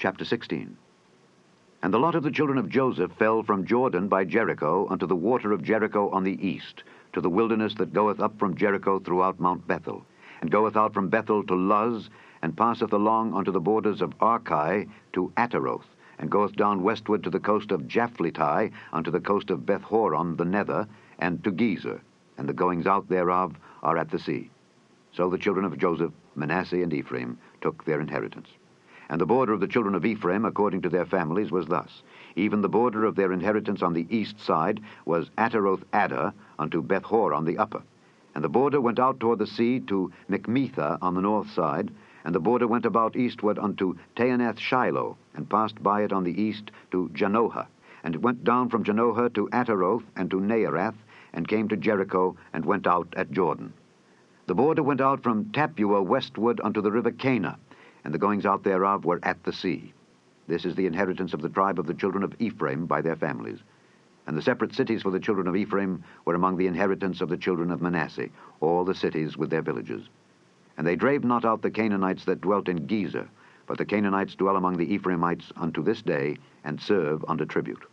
Chapter 16. And the lot of the children of Joseph fell from Jordan by Jericho unto the water of Jericho on the east, to the wilderness that goeth up from Jericho throughout Mount Bethel, and goeth out from Bethel to Luz, and passeth along unto the borders of Archi to Ataroth, and goeth down westward to the coast of Japhleti, unto the coast of Bethhoron the nether, and to Gezer, and the goings out thereof are at the sea. So the children of Joseph, Manasseh and Ephraim, took their inheritance. And the border of the children of Ephraim, according to their families, was thus. Even the border of their inheritance on the east side was Ataroth Adar unto Bethhoron the upper. And the border went out toward the sea to Michmetha on the north side, and the border went about eastward unto Taanath Shiloh, and passed by it on the east to Janohah. And it went down from Janohah to Ataroth and to Naarath, and came to Jericho, and went out at Jordan. The border went out from Tappuah westward unto the river Cana, and the goings out thereof were at the sea. This is the inheritance of the tribe of the children of Ephraim by their families. And the separate cities for the children of Ephraim were among the inheritance of the children of Manasseh, all the cities with their villages. And they drave not out the Canaanites that dwelt in Gezer, but the Canaanites dwell among the Ephraimites unto this day, and serve under tribute.